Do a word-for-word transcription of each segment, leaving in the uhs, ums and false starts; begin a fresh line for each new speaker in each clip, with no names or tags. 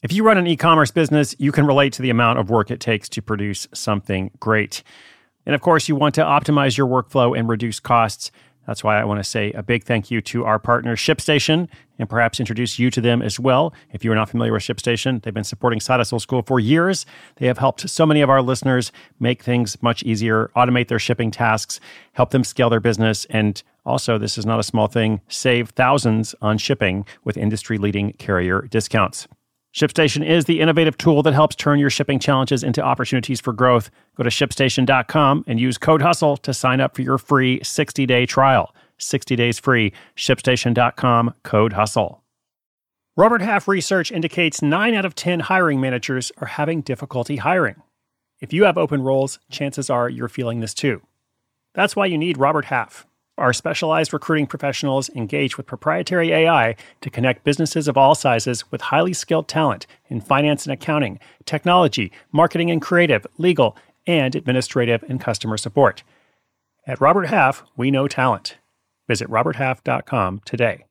If you run an e-commerce business, you can relate to the amount of work it takes to produce something great. And of course, you want to optimize your workflow and reduce costs. That's why I want to say a big thank you to our partner, ShipStation, and perhaps introduce you to them as well. If you are not familiar with ShipStation, they've been supporting Side Hustle School for years. They have helped so many of our listeners make things much easier, automate their shipping tasks, help them scale their business, and also, this is not a small thing, save thousands on shipping with industry-leading carrier discounts. ShipStation is the innovative tool that helps turn your shipping challenges into opportunities for growth. Go to ship station dot com and use code HUSTLE to sign up for your free sixty-day trial. sixty days free. ship station dot com, code HUSTLE. Robert Half research indicates nine out of ten hiring managers are having difficulty hiring. If you have open roles, chances are you're feeling this too. That's why you need Robert Half. Our specialized recruiting professionals engage with proprietary A I to connect businesses of all sizes with highly skilled talent in finance and accounting, technology, marketing and creative, legal, and administrative and customer support. At Robert Half, we know talent. Visit robert half dot com today.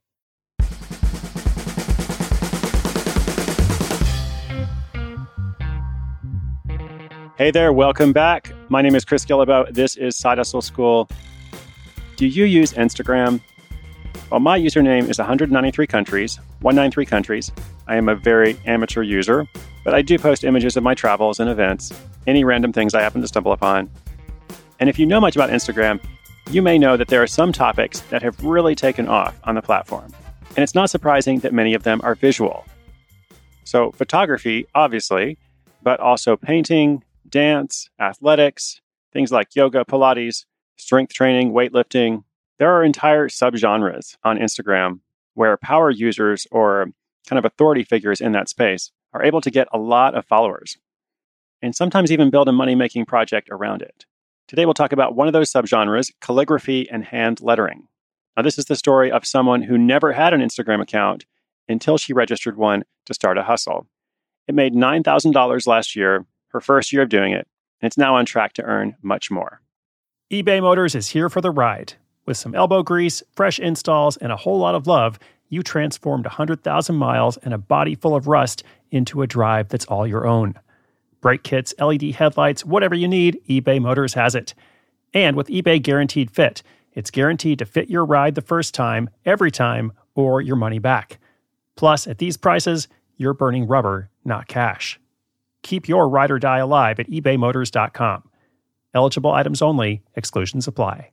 Hey there, welcome back. My name is Chris Guillebeau. This is Side Hustle School. Do you use Instagram? Well, my username is one hundred ninety-three countries, one hundred ninety-three countries. I am a very amateur user, but I do post images of my travels and events, any random things I happen to stumble upon. And if you know much about Instagram, you may know that there are some topics that have really taken off on the platform. And it's not surprising that many of them are visual. So photography, obviously, but also painting, dance, athletics, things like yoga, Pilates, strength training, weightlifting. There are entire subgenres on Instagram where power users or kind of authority figures in that space are able to get a lot of followers and sometimes even build a money-making project around it. Today, we'll talk about one of those subgenres, calligraphy and hand lettering. Now, this is the story of someone who never had an Instagram account until she registered one to start a hustle. It made nine thousand dollars last year, her first year of doing it, and it's now on track to earn much more. eBay Motors is here for the ride. With some elbow grease, fresh installs, and a whole lot of love, you transformed one hundred thousand miles and a body full of rust into a drive that's all your own. Brake kits, L E D headlights, whatever you need, eBay Motors has it. And with eBay Guaranteed Fit, it's guaranteed to fit your ride the first time, every time, or your money back. Plus, at these prices, you're burning rubber, not cash. Keep your ride or die alive at ebay motors dot com. Eligible items only. Exclusions apply.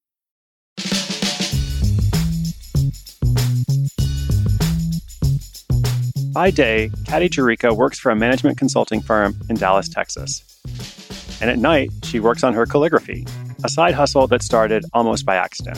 By day, Katie Jurica works for a management consulting firm in Dallas, Texas. And at night, she works on her calligraphy, a side hustle that started almost by accident.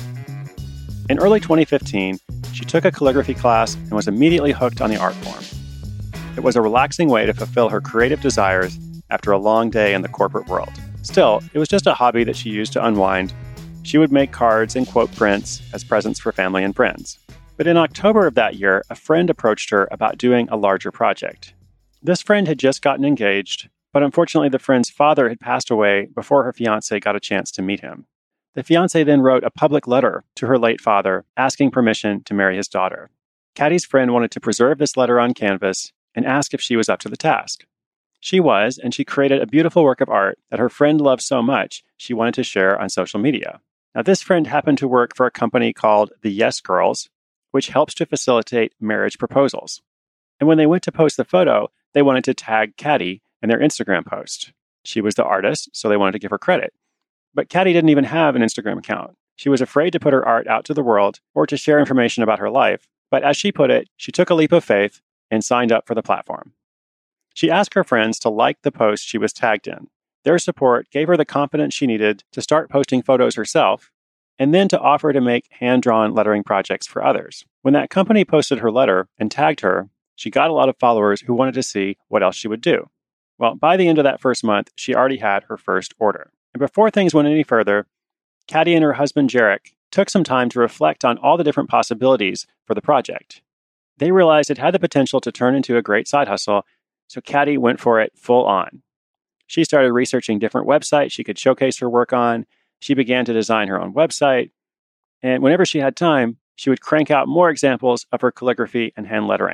In early twenty fifteen, she took a calligraphy class and was immediately hooked on the art form. It was a relaxing way to fulfill her creative desires after a long day in the corporate world. Still, it was just a hobby that she used to unwind. She would make cards and quote prints as presents for family and friends. But in October of that year, a friend approached her about doing a larger project. This friend had just gotten engaged, but unfortunately the friend's father had passed away before her fiancé got a chance to meet him. The fiancé then wrote a public letter to her late father asking permission to marry his daughter. Katie's friend wanted to preserve this letter on canvas and asked if she was up to the task. She was, and she created a beautiful work of art that her friend loved so much she wanted to share on social media. Now, this friend happened to work for a company called the Yes Girls, which helps to facilitate marriage proposals. And when they went to post the photo, they wanted to tag Katie in their Instagram post. She was the artist, so they wanted to give her credit. But Katie didn't even have an Instagram account. She was afraid to put her art out to the world or to share information about her life. But as she put it, she took a leap of faith and signed up for the platform. She asked her friends to like the post she was tagged in. Their support gave her the confidence she needed to start posting photos herself, and then to offer to make hand-drawn lettering projects for others. When that company posted her letter and tagged her, she got a lot of followers who wanted to see what else she would do. Well, by the end of that first month, she already had her first order. And before things went any further, Katie and her husband, Jarek, took some time to reflect on all the different possibilities for the project. They realized it had the potential to turn into a great side hustle, so Katie went for it full on. She started researching different websites she could showcase her work on. She began to design her own website. And whenever she had time, she would crank out more examples of her calligraphy and hand lettering.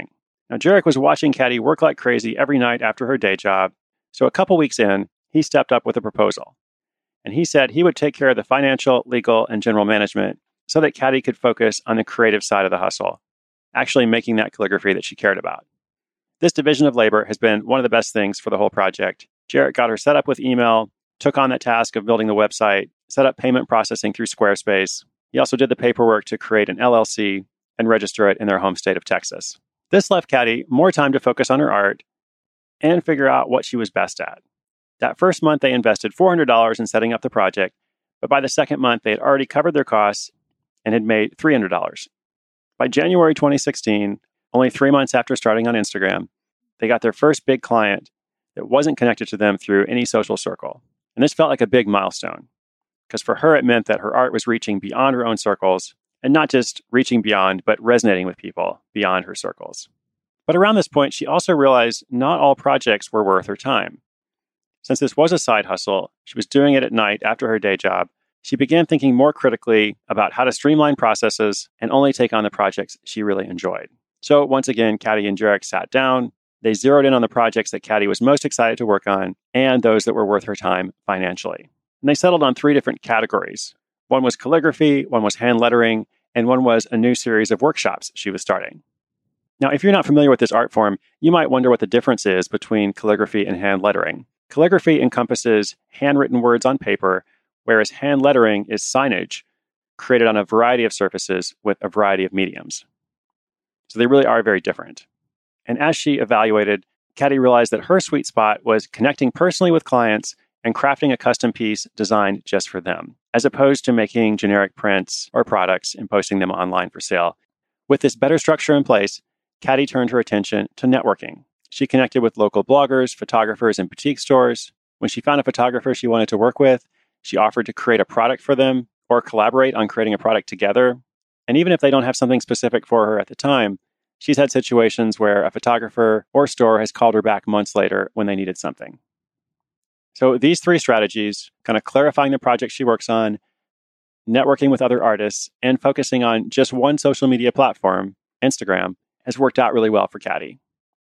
Now, Jarek was watching Caddy work like crazy every night after her day job, so a couple weeks in, he stepped up with a proposal. And he said he would take care of the financial, legal, and general management so that Caddy could focus on the creative side of the hustle, actually making that calligraphy that she cared about. This division of labor has been one of the best things for the whole project. Jarek got her set up with email, took on that task of building the website, set up payment processing through Squarespace. He also did the paperwork to create an L L C and register it in their home state of Texas. This left Caddy more time to focus on her art and figure out what she was best at. That first month, they invested four hundred dollars in setting up the project, but by the second month, they had already covered their costs and had made three hundred dollars. By January twenty sixteen, only three months after starting on Instagram, they got their first big client that wasn't connected to them through any social circle. And this felt like a big milestone, because for her, it meant that her art was reaching beyond her own circles, and not just reaching beyond, but resonating with people beyond her circles. But around this point, she also realized not all projects were worth her time. Since this was a side hustle, she was doing it at night after her day job, she began thinking more critically about how to streamline processes and only take on the projects she really enjoyed. So once again, Caddy and Jarek sat down. They zeroed in on the projects that Caddy was most excited to work on and those that were worth her time financially. And they settled on three different categories. One was calligraphy, one was hand lettering, and one was a new series of workshops she was starting. Now, if you're not familiar with this art form, you might wonder what the difference is between calligraphy and hand lettering. Calligraphy encompasses handwritten words on paper, whereas hand lettering is signage created on a variety of surfaces with a variety of mediums. So they really are very different. And as she evaluated, Caddy realized that her sweet spot was connecting personally with clients and crafting a custom piece designed just for them, as opposed to making generic prints or products and posting them online for sale. With this better structure in place, Caddy turned her attention to networking. She connected with local bloggers, photographers, and boutique stores. When she found a photographer she wanted to work with, she offered to create a product for them or collaborate on creating a product together. And even if they don't have something specific for her at the time, she's had situations where a photographer or store has called her back months later when they needed something. So these three strategies, kind of clarifying the project she works on, networking with other artists, and focusing on just one social media platform, Instagram, has worked out really well for Caddy.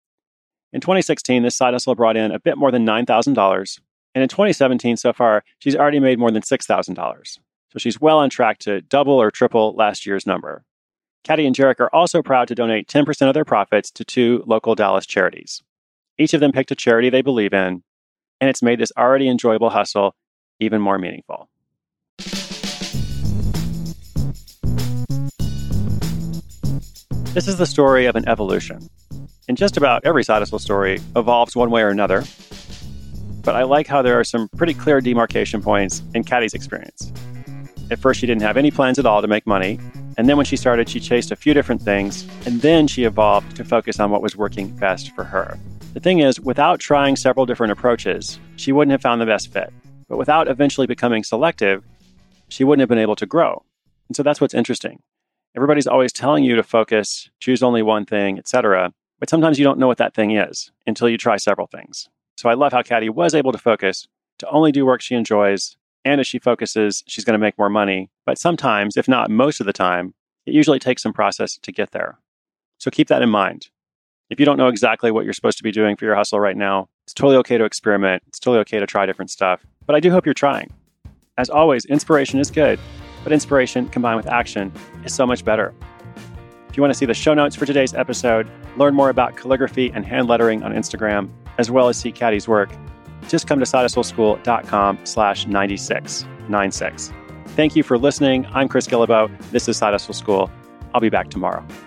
In twenty sixteen, this side hustle brought in a bit more than nine thousand dollars. And in twenty seventeen, so far, she's already made more than six thousand dollars. So she's well on track to double or triple last year's number. Caddy and Jarek are also proud to donate ten percent of their profits to two local Dallas charities. Each of them picked a charity they believe in, and it's made this already enjoyable hustle even more meaningful. This is the story of an evolution. And just about every side hustle story evolves one way or another. But I like how there are some pretty clear demarcation points in Caddy's experience. At first, she didn't have any plans at all to make money. And then when she started, she chased a few different things. And then she evolved to focus on what was working best for her. The thing is, without trying several different approaches, she wouldn't have found the best fit. But without eventually becoming selective, she wouldn't have been able to grow. And so that's what's interesting. Everybody's always telling you to focus, choose only one thing, et cetera. But sometimes you don't know what that thing is until you try several things. So I love how Caddy was able to focus, to only do work she enjoys. And as she focuses, she's going to make more money. But sometimes, if not most of the time, it usually takes some process to get there. So keep that in mind. If you don't know exactly what you're supposed to be doing for your hustle right now, it's totally okay to experiment. It's totally okay to try different stuff. But I do hope you're trying. As always, inspiration is good, but inspiration combined with action is so much better. If you want to see the show notes for today's episode, learn more about calligraphy and hand lettering on Instagram, as well as see Caddy's work, just come to sidehustleschool.com slash 96, 96. Thank you for listening. I'm Chris Guillebeau. This is Side Hustle School. I'll be back tomorrow.